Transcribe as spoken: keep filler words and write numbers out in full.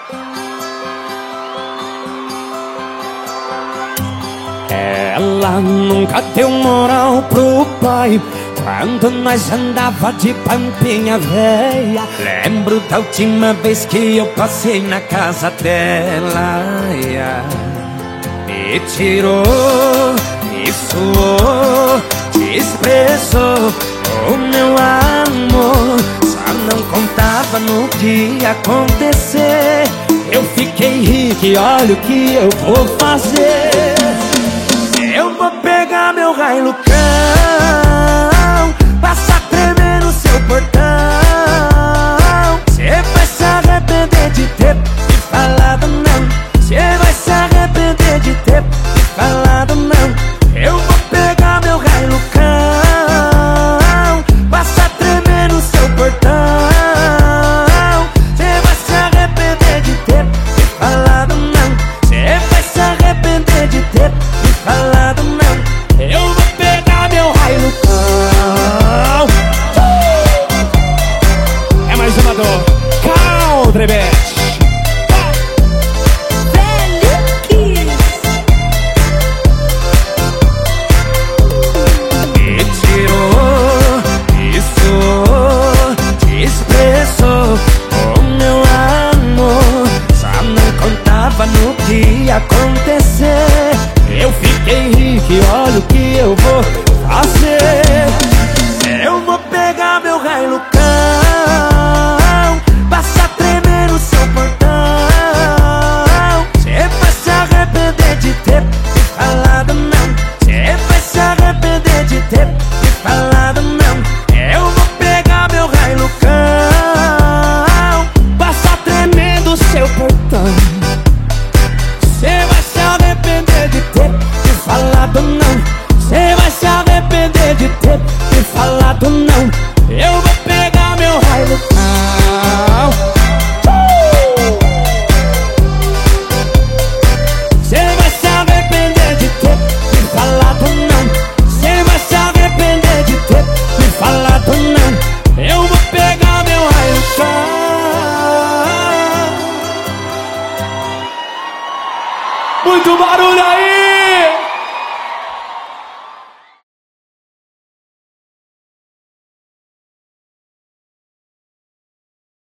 Ela nunca deu moral pro pai quando nós andava de pampinha véia. Lembro da última vez que eu passei na casa dela. Me tirou, me suou, desprezou o meu amor. Só não contava no que ia acontecer. Eu fiquei rico e olha o que eu vou fazer. Eu vou pegar meu Hilux, passar tremer no seu portão. Cê vai se arrepender de ter me falado não. Cê vai se arrepender de ter me falado não. Eu vou pegar meu Hilux, passar tremer no seu portão. Cê vai se arrepender de ter me falado não. Cê vai se arrepender de ter me falado não. Eu vou pegar meu Hilux. É mais uma do Caldrebete. Me tirou, me suou, desprezou o meu amor. Só não contava no que ia acontecer. Eu fiquei rico e olha o que eu vou fazer. Eu vou pegar meu Hilux, passar tremer no seu portão. Cê vai se arrepender de ter me falado não. Cê vai se arrepender de ter me falado não. Eu vou pegar meu Hilux, passar tremer no seu portão. Cê vai se arrepender de ter me falado não. Cê vai se arrepender de ter me falado não. Eu vou pegar meu Hilux. Cê vai se arrepender de ter me falado não. Cê vai se arrepender de ter me falado não. Eu vou pegar meu Hilux. Muito barulho aí!